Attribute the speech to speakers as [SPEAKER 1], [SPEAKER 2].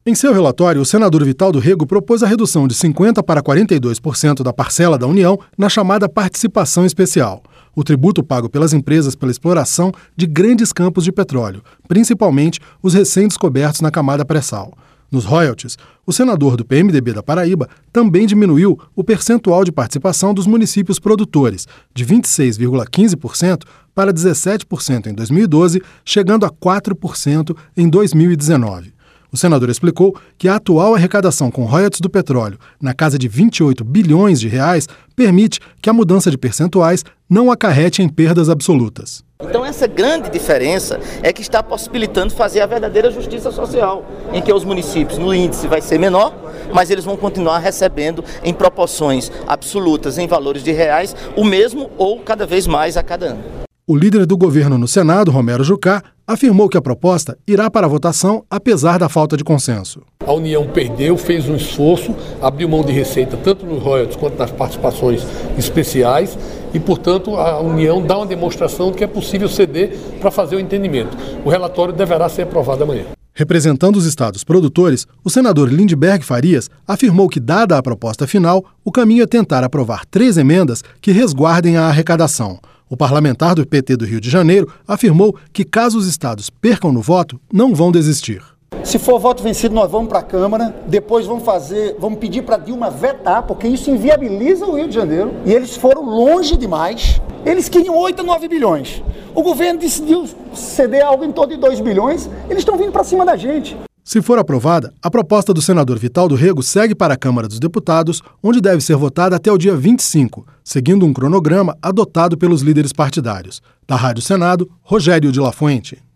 [SPEAKER 1] Em seu relatório, o senador Vital do Rego propôs a redução de 50% para 42% da parcela da União na chamada participação especial, o tributo pago pelas empresas pela exploração de grandes campos de petróleo, principalmente os recém-descobertos na camada pré-sal. Nos royalties, o senador do PMDB da Paraíba também diminuiu o percentual de participação dos municípios produtores, de 26,15% para 17% em 2012, chegando a 4% em 2019. O senador explicou que a atual arrecadação com royalties do petróleo, na casa de 28 bilhões de reais, permite que a mudança de percentuais não acarrete em perdas absolutas.
[SPEAKER 2] Então essa grande diferença é que está possibilitando fazer a verdadeira justiça social, em que os municípios, no índice, vai ser menor, mas eles vão continuar recebendo em proporções absolutas, em valores de reais, o mesmo ou cada vez mais a cada ano.
[SPEAKER 1] O líder do governo no Senado, Romero Jucá, afirmou que a proposta irá para a votação apesar da falta de consenso.
[SPEAKER 3] A União perdeu, fez um esforço, abriu mão de receita tanto nos royalties quanto nas participações especiais e, portanto, a União dá uma demonstração de que é possível ceder para fazer o entendimento. O relatório deverá ser aprovado amanhã.
[SPEAKER 1] Representando os estados produtores, o senador Lindbergh Farias afirmou que, dada a proposta final, o caminho é tentar aprovar 3 emendas que resguardem a arrecadação. O parlamentar do PT do Rio de Janeiro afirmou que, caso os estados percam no voto, não vão desistir.
[SPEAKER 4] Se for voto vencido, nós vamos para a Câmara, depois vamos pedir para Dilma vetar, porque isso inviabiliza o Rio de Janeiro. E eles foram longe demais. Eles queriam 8 a 9 bilhões. O governo decidiu ceder algo em torno de 2 bilhões. Eles estão vindo para cima da gente.
[SPEAKER 1] Se for aprovada, a proposta do senador Vital do Rego segue para a Câmara dos Deputados, onde deve ser votada até o dia 25, seguindo um cronograma adotado pelos líderes partidários. Da Rádio Senado, Rogério de La Fuente.